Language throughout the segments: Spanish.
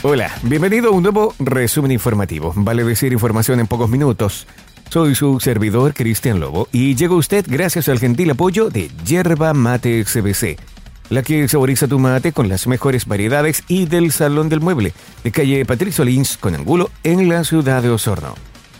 Hola, bienvenido a un nuevo resumen informativo. Vale decir información en pocos minutos. Soy su servidor, Cristian Lobo, y llega usted gracias al gentil apoyo de Yerba Mate CBC, la que saboriza tu mate con las mejores variedades, y del Salón del Mueble, de calle Patricio Lins con Angulo, en la ciudad de Osorno.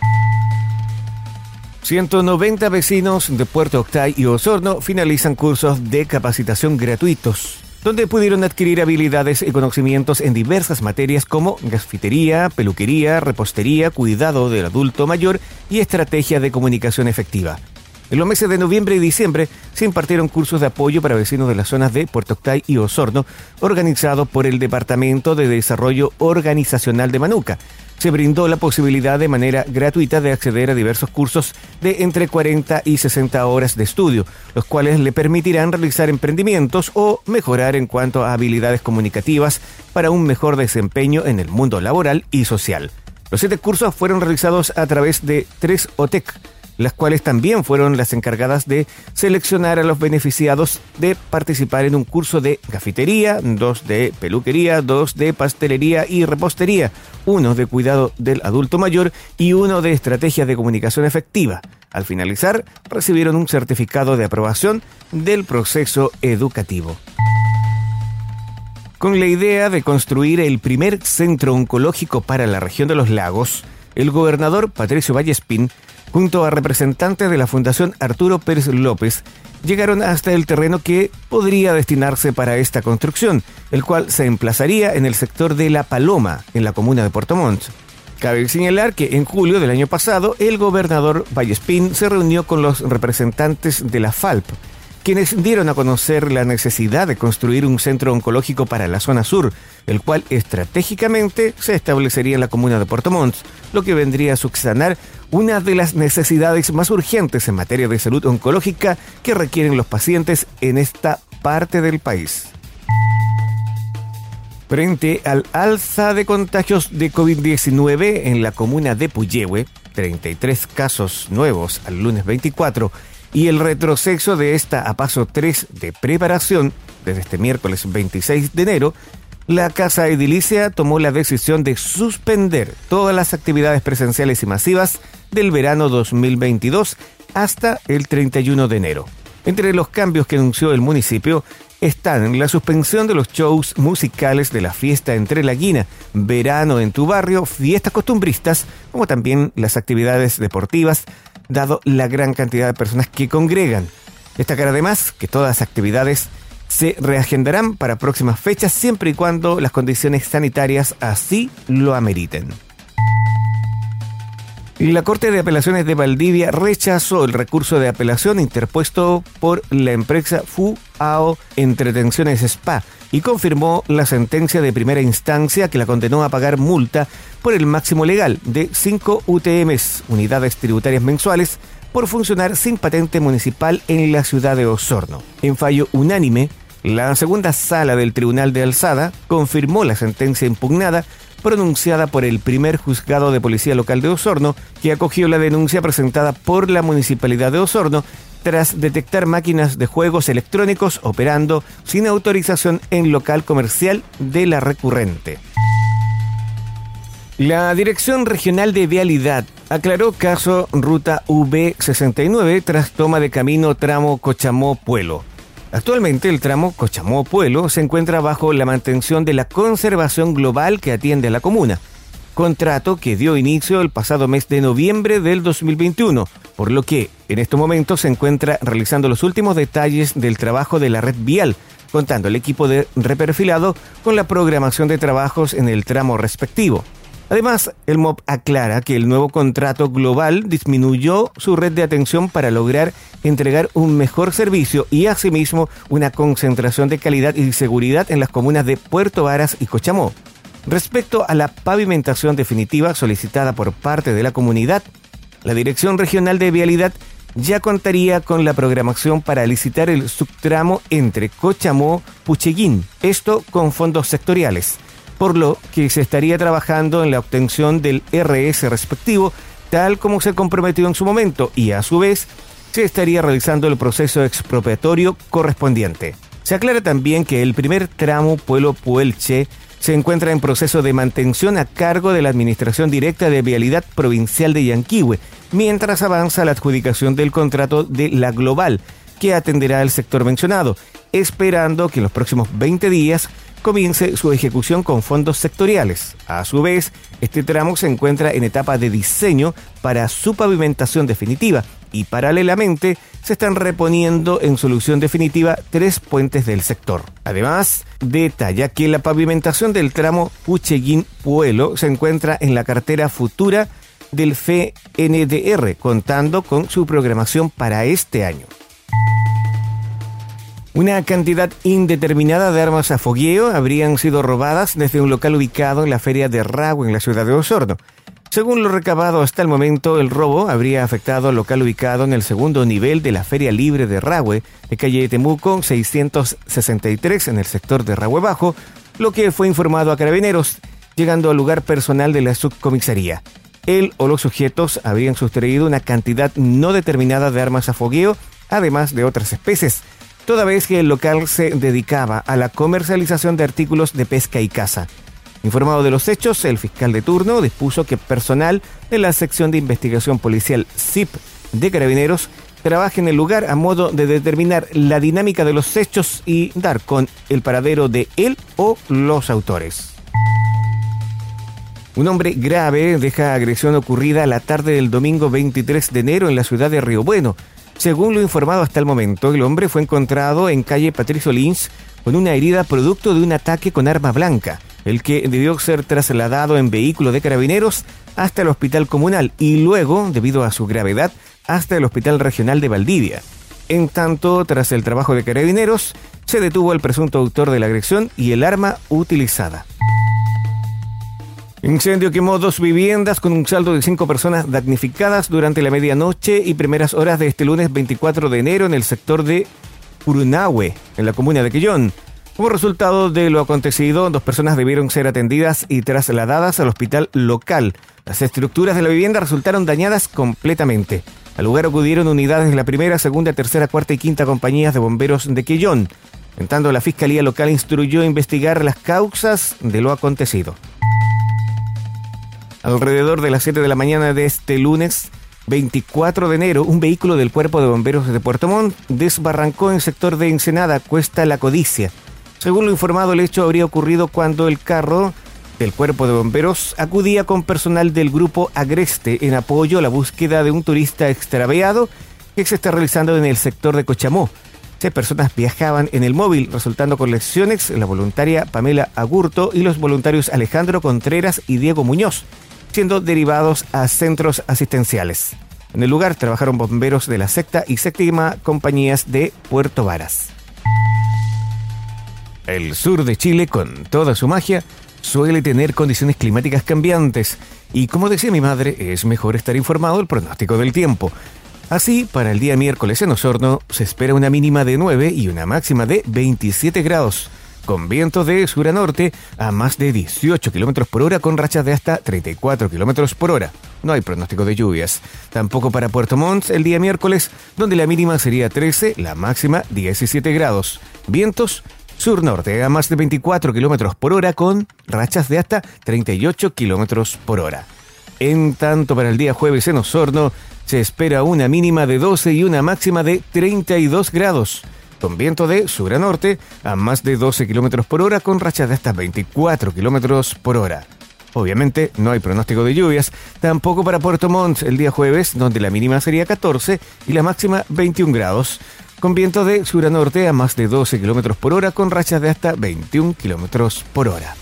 190 vecinos de Puerto Octay y Osorno finalizan cursos de capacitación gratuitos, donde pudieron adquirir habilidades y conocimientos en diversas materias como gasfitería, peluquería, repostería, cuidado del adulto mayor y estrategia de comunicación efectiva. En los meses de noviembre y diciembre se impartieron cursos de apoyo para vecinos de las zonas de Puerto Octay y Osorno, organizados por el Departamento de Desarrollo Organizacional de Manuca. Se brindó la posibilidad de manera gratuita de acceder a diversos cursos de entre 40 y 60 horas de estudio, los cuales le permitirán realizar emprendimientos o mejorar en cuanto a habilidades comunicativas para un mejor desempeño en el mundo laboral y social. Los 7 cursos fueron realizados a través de 3 OTEC, las cuales también fueron las encargadas de seleccionar a los beneficiados de participar en un curso de gafitería, 2 de peluquería, 2 de pastelería y repostería, 1 de cuidado del adulto mayor y 1 de estrategia de comunicación efectiva. Al finalizar, recibieron un certificado de aprobación del proceso educativo. Con la idea de construir el primer centro oncológico para la región de los lagos, el gobernador Patricio Vallespín, junto a representantes de la Fundación Arturo Pérez López, llegaron hasta el terreno que podría destinarse para esta construcción, el cual se emplazaría en el sector de La Paloma, en la comuna de Puerto Montt. Cabe señalar que en julio del año pasado, el gobernador Vallespín se reunió con los representantes de la FALP, quienes dieron a conocer la necesidad de construir un centro oncológico para la zona sur, el cual estratégicamente se establecería en la comuna de Puerto Montt, lo que vendría a subsanar una de las necesidades más urgentes en materia de salud oncológica que requieren los pacientes en esta parte del país. Frente al alza de contagios de COVID-19 en la comuna de Puyehue, 33 casos nuevos al lunes 24, y el retroceso de esta a paso 3 de preparación desde este miércoles 26 de enero, la Casa Edilicia tomó la decisión de suspender todas las actividades presenciales y masivas del verano 2022 hasta el 31 de enero. Entre los cambios que anunció el municipio están la suspensión de los shows musicales de la fiesta Entre la Guina, Verano en tu Barrio, fiestas costumbristas, como también las actividades deportivas, dado la gran cantidad de personas que congregan. Destacar además que todas las actividades se reagendarán para próximas fechas siempre y cuando las condiciones sanitarias así lo ameriten. La Corte de Apelaciones de Valdivia rechazó el recurso de apelación interpuesto por la empresa Fu-Ao Entretenciones Spa y confirmó la sentencia de primera instancia que la condenó a pagar multa por el máximo legal de 5 UTMs, unidades tributarias mensuales, por funcionar sin patente municipal en la ciudad de Osorno. En fallo unánime, la segunda sala del Tribunal de Alzada confirmó la sentencia impugnada pronunciada por el primer juzgado de policía local de Osorno, que acogió la denuncia presentada por la Municipalidad de Osorno tras detectar máquinas de juegos electrónicos operando sin autorización en local comercial de la recurrente. La Dirección Regional de Vialidad aclaró caso Ruta V69 tras toma de camino tramo Cochamó-Puelo. Actualmente el tramo Cochamó-Puelo se encuentra bajo la mantención de la conservación global que atiende a la comuna, contrato que dio inicio el pasado mes de noviembre del 2021, por lo que en estos momentos se encuentra realizando los últimos detalles del trabajo de la red vial, contando el equipo de reperfilado con la programación de trabajos en el tramo respectivo. Además, el MOP aclara que el nuevo contrato global disminuyó su red de atención para lograr entregar un mejor servicio y asimismo una concentración de calidad y seguridad en las comunas de Puerto Varas y Cochamó. Respecto a la pavimentación definitiva solicitada por parte de la comunidad, la Dirección Regional de Vialidad ya contaría con la programación para licitar el subtramo entre Cochamó-Pucheguín, esto con fondos sectoriales, por lo que se estaría trabajando en la obtención del RS respectivo, tal como se comprometió en su momento, y a su vez se estaría realizando el proceso expropiatorio correspondiente. Se aclara también que el primer tramo Puelo-Puelche se encuentra en proceso de mantención a cargo de la Administración Directa de Vialidad Provincial de Yanquihue, mientras avanza la adjudicación del contrato de La Global, que atenderá el sector mencionado, esperando que en los próximos 20 días comience su ejecución con fondos sectoriales. A su vez, este tramo se encuentra en etapa de diseño para su pavimentación definitiva y paralelamente se están reponiendo en solución definitiva 3 puentes del sector. Además, detalla que la pavimentación del tramo Pucheguín-Puelo se encuentra en la cartera futura del FNDR, contando con su programación para este año. Una cantidad indeterminada de armas a fogueo habrían sido robadas desde un local ubicado en la feria de Rahue, en la ciudad de Osorno. Según lo recabado hasta el momento, el robo habría afectado al local ubicado en el segundo nivel de la Feria Libre de Rahue, de calle Temuco 663, en el sector de Rahue Bajo, lo que fue informado a Carabineros, llegando al lugar personal de la subcomisaría. Él o los sujetos habrían sustraído una cantidad no determinada de armas a fogueo, además de otras especies, toda vez que el local se dedicaba a la comercialización de artículos de pesca y caza. Informado de los hechos, el fiscal de turno dispuso que personal de la sección de investigación policial SIP de Carabineros trabaje en el lugar a modo de determinar la dinámica de los hechos y dar con el paradero de él o los autores. Un hombre grave deja agresión ocurrida la tarde del domingo 23 de enero en la ciudad de Río Bueno. Según lo informado hasta el momento, el hombre fue encontrado en calle Patricio Lins con una herida producto de un ataque con arma blanca, el que debió ser trasladado en vehículo de Carabineros hasta el hospital comunal y luego, debido a su gravedad, hasta el hospital regional de Valdivia. En tanto, tras el trabajo de Carabineros, se detuvo al presunto autor de la agresión y el arma utilizada. Incendio quemó 2 viviendas con un saldo de 5 personas damnificadas durante la medianoche y primeras horas de este lunes 24 de enero en el sector de Purunahue, en la comuna de Quellón. Como resultado de lo acontecido, 2 personas debieron ser atendidas y trasladadas al hospital local. Las estructuras de la vivienda resultaron dañadas completamente. Al lugar acudieron unidades de la primera, segunda, tercera, cuarta y quinta compañías de bomberos de Quellón. En tanto, la Fiscalía Local instruyó investigar las causas de lo acontecido. Alrededor de las 7 de la mañana de este lunes 24 de enero, un vehículo del Cuerpo de Bomberos de Puerto Montt desbarrancó en el sector de Ensenada, Cuesta La Codicia. Según lo informado, el hecho habría ocurrido cuando el carro del Cuerpo de Bomberos acudía con personal del grupo Agreste en apoyo a la búsqueda de un turista extraviado que se está realizando en el sector de Cochamó. 6 personas viajaban en el móvil, resultando con lesiones la voluntaria Pamela Agurto y los voluntarios Alejandro Contreras y Diego Muñoz, siendo derivados a centros asistenciales. En el lugar trabajaron bomberos de la sexta y séptima compañías de Puerto Varas. El sur de Chile, con toda su magia, suele tener condiciones climáticas cambiantes y, como decía mi madre, es mejor estar informado del pronóstico del tiempo. Así, para el día miércoles en Osorno se espera una mínima de 9 y una máxima de 27 grados. Con vientos de sur a norte a más de 18 km por hora con rachas de hasta 34 km por hora. No hay pronóstico de lluvias. Tampoco para Puerto Montt el día miércoles, donde la mínima sería 13, la máxima 17 grados. Vientos sur-norte a más de 24 km por hora con rachas de hasta 38 km por hora. En tanto, para el día jueves en Osorno se espera una mínima de 12 y una máxima de 32 grados. Con viento de sur a norte a más de 12 km por hora con rachas de hasta 24 km por hora. Obviamente no hay pronóstico de lluvias, tampoco para Puerto Montt el día jueves, donde la mínima sería 14 y la máxima 21 grados, con viento de sur a norte a más de 12 km por hora con rachas de hasta 21 km por hora.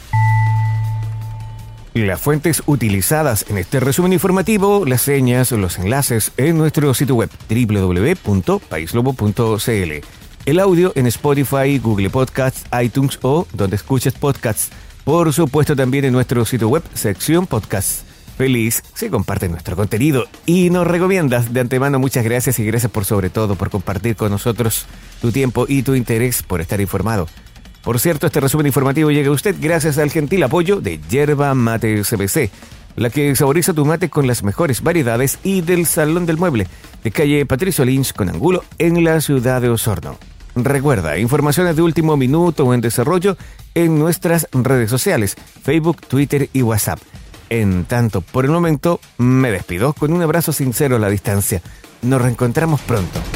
Las fuentes utilizadas en este resumen informativo, las señas, los enlaces en nuestro sitio web www.paislobo.cl. El audio en Spotify, Google Podcasts, iTunes o donde escuches podcasts. Por supuesto también en nuestro sitio web, sección podcasts. Feliz si compartes nuestro contenido y nos recomiendas. De antemano, muchas gracias y gracias sobre todo por compartir con nosotros tu tiempo y tu interés por estar informado. Por cierto, este resumen informativo llega a usted gracias al gentil apoyo de Yerba Mate CBC, la que saboriza tu mate con las mejores variedades, y del Salón del Mueble, de calle Patricio Lins con Angulo, en la ciudad de Osorno. Recuerda, informaciones de último minuto o en desarrollo en nuestras redes sociales, Facebook, Twitter y WhatsApp. En tanto, por el momento, me despido con un abrazo sincero a la distancia. Nos reencontramos pronto.